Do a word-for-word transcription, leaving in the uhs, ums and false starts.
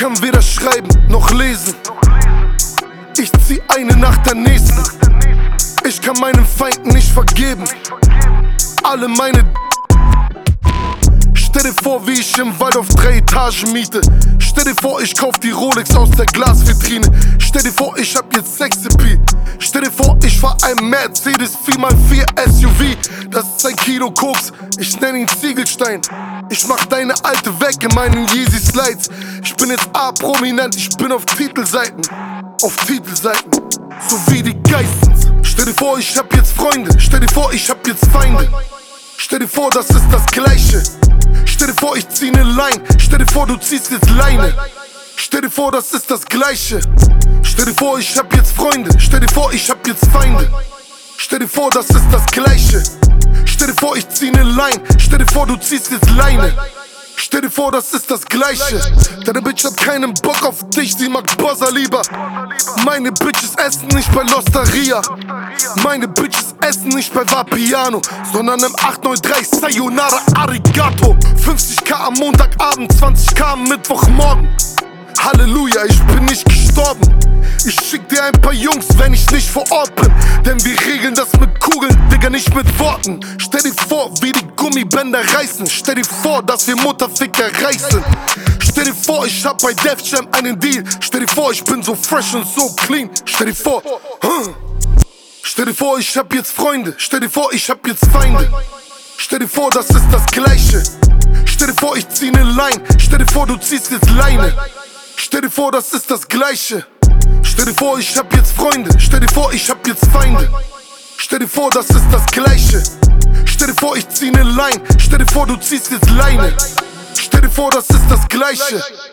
kann weder schreiben noch lesen. Ich zieh eine nach der nächsten. Ich kann meinen Feinden nicht vergeben. Alle meine. Stell dir vor, wie ich im Wald auf drei Etagen miete. Stell dir vor, ich kauf die Rolex aus der Glasvitrine. Stell dir vor, ich hab jetzt Sexappeal. Stell dir vor, ich fahr ein Mercedes vier mal vier S U V. Das ist ein Kilo Koks, ich nenn ihn Ziegelstein. Ich mach deine Alte weg in meinen Yeezy Slides. Ich bin jetzt A-prominent, ich bin auf Titelseiten. Auf Titelseiten, so wie die Geistens. Stell dir vor, ich hab jetzt Freunde. Stell dir vor, ich hab jetzt Feinde. Stell dir vor, das ist das Gleiche. Stell dir vor, ich zieh ne Line. Stell dir vor, du ziehst jetzt Leine. Stell dir vor, das ist das Gleiche. Stell dir vor, ich hab jetzt Freunde. Stell dir vor, ich hab jetzt Feinde. Stell dir vor, das ist das Gleiche. Stell dir vor, ich zieh ne Line. Stell dir vor, du ziehst jetzt Leine. Stell dir vor, das ist das Gleiche. Deine Bitch hat keinen Bock auf dich, sie mag Bossa lieber. Meine Bitches essen nicht bei L'Osteria. Meine Bitches essen nicht bei Vapiano, sondern im acht neun drei Sayonara Arigato. fünfzig K am Montagabend, zwanzig K am Mittwochmorgen. Halleluja, ich bin nicht gestorben. Ich schick dir ein paar Jungs, wenn ich nicht vor Ort bin. Denn wir regeln das mit Kugeln, Digga, nicht mit Worten. Stell dir vor, wie die Gummibänder reißen. Stell dir vor, dass wir Mutterficker reich sind. Stell dir vor, ich hab bei Def Jam einen Deal. Stell dir vor, ich bin so fresh und so clean. Stell dir vor, hm. Stell dir vor, ich hab jetzt Freunde. Stell dir vor, ich hab jetzt Feinde. Stell dir vor, das ist das Gleiche. Stell dir vor, ich zieh ne Line. Stell dir vor, du ziehst jetzt Leine. Stell dir vor, das ist das Gleiche. Stell dir vor, ich hab jetzt Freunde. Stell dir vor, ich hab jetzt Feinde. Stell dir vor, das ist das Gleiche. Stell dir vor, ich zieh ne Line. Stell dir vor, du ziehst jetzt Leine. Stell dir vor, das ist das Gleiche.